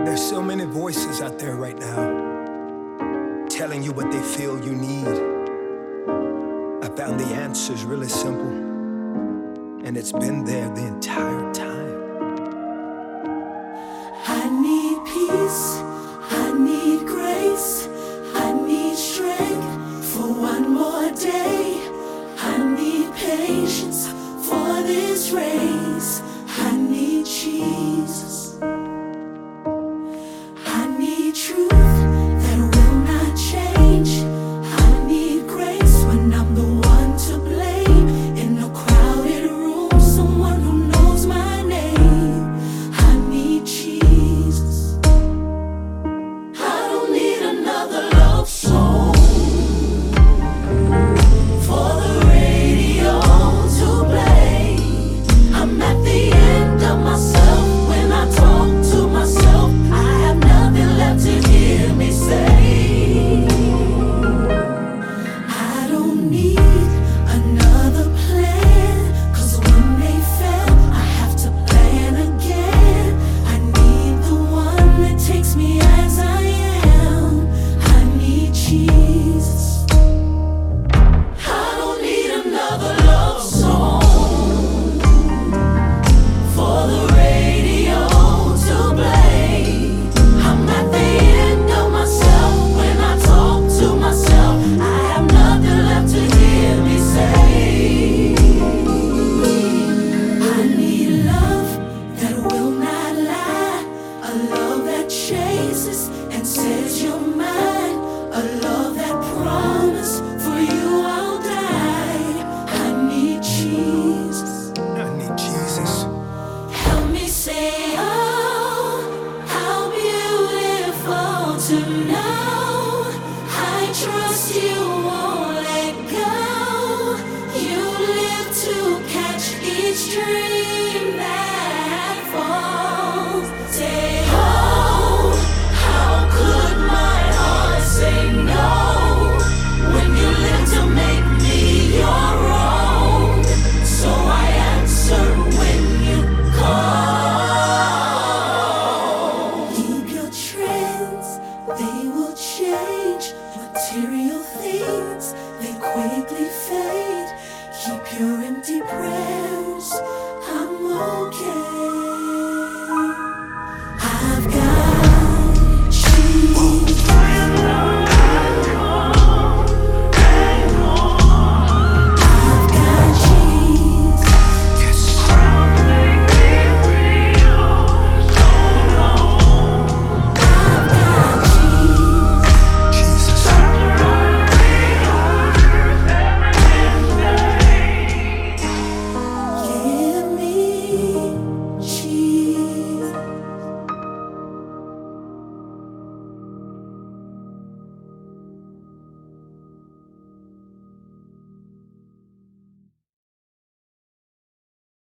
There's so many voices out there right now telling you what they feel you need. I found the answer's really simple, and it's been there the entire time. I need peace, I need grace, I need strength for one more day. I need patience for this race. I need Jesus. I need truth that will not change. I need grace when I'm the one to blame. In a crowded room, someone who knows my name. I need Jesus. I don't need another love song for the radio to play. I'm at the end of myself when I talk to myself. I have nothing left to hear me say. I don't need another plan, 'cause when they fail, I have to plan again. I need the one that takes me as I am. I need Jesus. I don't need another love song for the radio to play. I'm at the end of myself when I talk to myself. I have nothing left to hear me say. I need love that will not lie, a love that chases and says you're mine, a love that promises for you I'll die. I need Jesus. I need Jesus. Help me say, oh, how beautiful to know I trust you, won't let go. You live to catch each dream.